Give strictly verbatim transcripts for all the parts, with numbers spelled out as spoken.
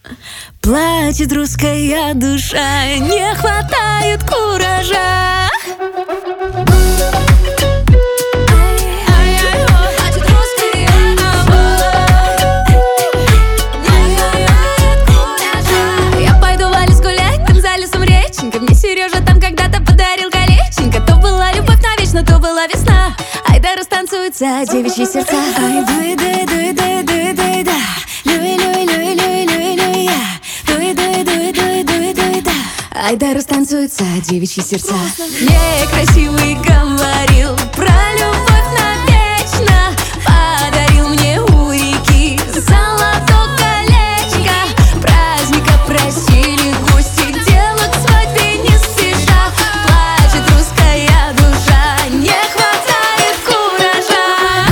Плачет русская душа, не хватает куража. Я пойду в лес гулять, там за лесом реченька. Мне Сережа там когда-то подарил колеченько. То была любовь навечно, то была весна. Ай да растанцуются девичьи сердца. Ай дуй дуй дуй дуй дуй дуй да. Люй люй люй люй люй люй я. Дуй дуй дуй дуй дуй дуй да. Ай да растанцуются девичьи сердца. Мне красивый говорил про любовь навечно. Подарил мне у реки золото колечко. Праздника просили гости, дело к свадьбе не спеша. Плачет русская душа, не хватает куража.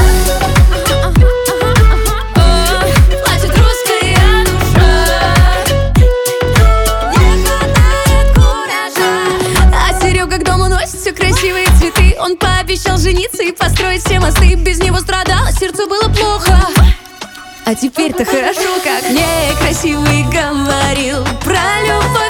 Плачет русская душа, не хватает куража. А Серега к дому носит все красивые цветы. Он пообещал жениться и построить все мосты. Без него страдало, сердцу было плохо. А теперь-то хорошо, как мне красивый говорил про любовь